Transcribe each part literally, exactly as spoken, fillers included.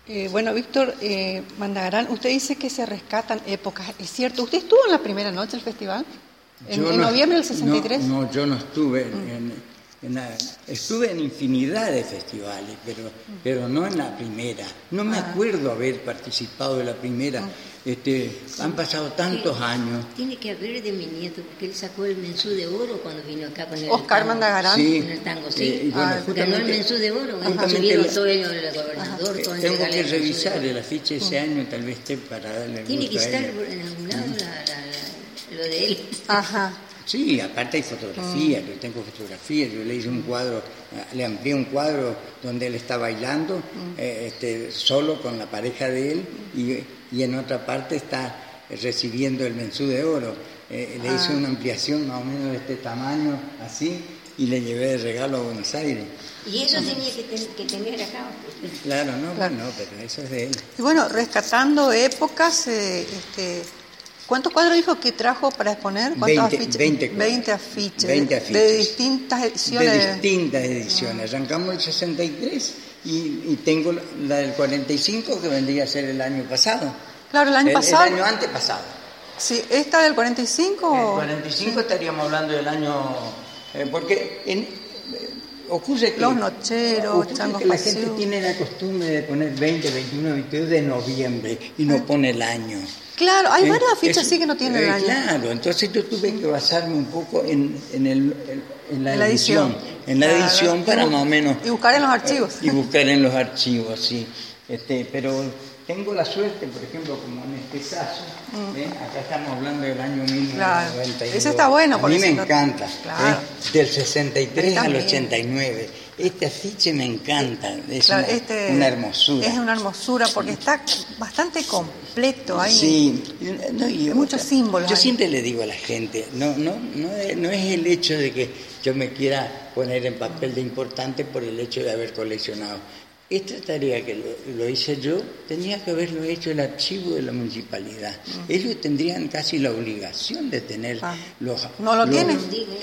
Eh, bueno, Víctor eh, Mandagarán, usted dice que se rescatan épocas, ¿es cierto? ¿Usted estuvo en la primera noche del festival? ¿En, Yo en no, noviembre del sesenta y tres? No, no, yo no estuve Mm. en, en la, estuve en infinidad de festivales, pero, mm. pero no en la primera. No me ah. acuerdo haber participado de la primera. Mm. Este, han pasado tantos tiene, años. Tiene que haber de mi nieto, porque él sacó el Mensú de Oro cuando vino acá con el Oscar tango. Mandagarán. Sí. Con el tango, sí. Eh, y bueno, ah, ganó el Mensú de Oro. Justamente todo ello, el gobernador. Ajá. Tengo que revisar el afiche de ese año, tal vez esté para darle el Tiene que gusto a estar ella. en algún lado la, la, la, lo de él. Ajá. Sí, aparte hay fotografías, mm. yo tengo fotografías, yo le hice un cuadro, le amplié un cuadro donde él está bailando, mm. eh, este, solo con la pareja de él, y, y en otra parte está recibiendo el Mensú de Oro. Eh, le ah. hice una ampliación más o menos de este tamaño, así, y le llevé de regalo a Buenos Aires. Y eso uh-huh. tenía que, ten, que tener acá. Claro, no, claro. no, pero eso es de él. Y bueno, rescatando épocas, eh, este... ¿cuántos cuadros dijo que trajo para exponer? ¿Cuántos veinte, afiches? veinte, veinte afiches. veinte afiches. De distintas ediciones. De distintas ediciones. Ah. Arrancamos el sesenta y tres y, y tengo la del cuarenta y cinco que vendría a ser el año pasado. Claro, el año el, pasado. El año antepasado. Sí, ¿esta del cuarenta y cinco? El cuarenta y cinco sí. Estaríamos hablando del año... Eh, porque en, eh, ocurre que... Los nocheros, ocurre que la gente tiene la costumbre de poner veinte, veintiuno, veintidós de noviembre y no ah. pone el año. Claro, hay eh, varias afiches eso, así que no tienen eh, el año. Claro, entonces yo tuve que basarme un poco en, en, el, en, en la, la edición. edición. En la claro. edición para y, más o menos... Y buscar en los archivos. Eh, y buscar en los archivos, sí. Este, pero tengo la suerte, por ejemplo, como en este caso, mm. ¿eh? Acá estamos hablando del año mil novecientos noventa y dos. Claro. Eso está bueno. A mí me no... encanta. Claro. ¿eh? Del sesenta y tres al ochenta y nueve. Este afiche me encanta, es claro, una, este una hermosura. Es una hermosura porque está bastante completo. Hay sí, no, yo, muchos símbolos. Yo ahí. siempre le digo a la gente, no, no, no, es, no es el hecho de que yo me quiera poner en papel de importante por el hecho de haber coleccionado. Esta tarea que lo, lo hice yo, tenía que haberlo hecho el archivo de la municipalidad. Uh-huh. Ellos tendrían casi la obligación de tener ah. los... ¿No lo los, tienen?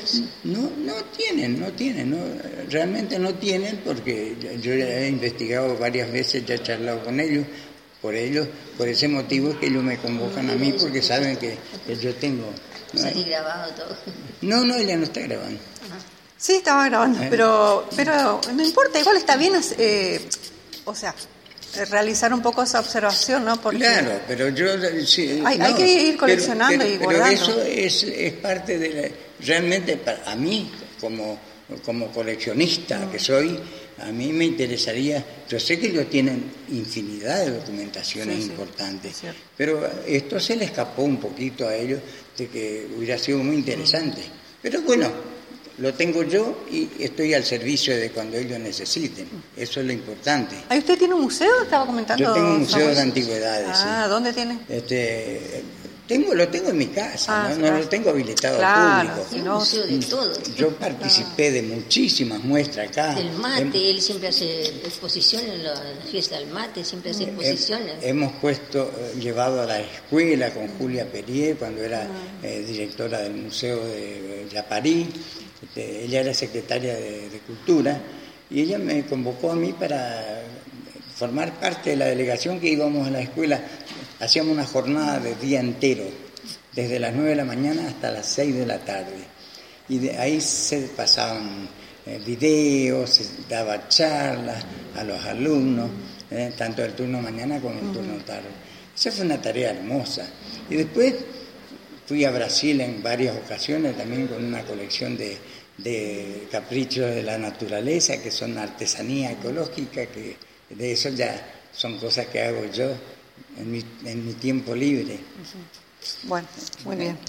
No, no tienen, no tienen, no, realmente no tienen porque yo ya he investigado varias veces, ya he charlado con ellos, por ellos, por ese motivo es que ellos me convocan a mí porque saben que, que yo tengo... ¿No? ¿Salí grabado todo? No, no, ella no está grabando. Uh-huh. Sí, estaba grabando, eh. pero pero no importa, igual está bien, eh, o sea, realizar un poco esa observación, ¿no? Porque claro, pero yo... Sí, hay, no, hay que ir coleccionando pero, pero, y guardando. Pero eso es, es parte de la... Realmente, para, a mí, como, como coleccionista mm. que soy, a mí me interesaría... Yo sé que ellos tienen infinidad de documentaciones sí, importantes, sí, pero esto se le escapó un poquito a ellos de que hubiera sido muy interesante. Mm. Pero bueno... Lo tengo yo y estoy al servicio de cuando ellos necesiten. Eso es lo importante. ¿Ahí usted tiene un museo? Estaba comentando. Yo tengo un museo de antigüedades. Ah, sí. ¿Dónde tiene? Este, tengo, lo tengo en mi casa, ah, ¿no? No lo tengo habilitado claro, al público. Es un museo de todo. Yo participé claro. de muchísimas muestras acá. Del mate, Hem- él siempre hace exposiciones en la fiesta del mate, siempre hace exposiciones. Hemos puesto, llevado a la escuela con Julia Perier, cuando era ah. eh, directora del Museo de La París. Este, ella era secretaria de, de Cultura y ella me convocó a mí para formar parte de la delegación que íbamos a la escuela. Hacíamos una jornada de día entero, desde las nueve de la mañana hasta las seis de la tarde. Y de ahí se pasaban eh, videos, se daba charlas a los alumnos, eh, tanto el turno mañana como el turno tarde. Esa fue una tarea hermosa. Y después... Fui a Brasil en varias ocasiones también con una colección de, de caprichos de la naturaleza, que son artesanía ecológica, que de eso ya son cosas que hago yo en mi, en mi tiempo libre. Bueno, muy bien.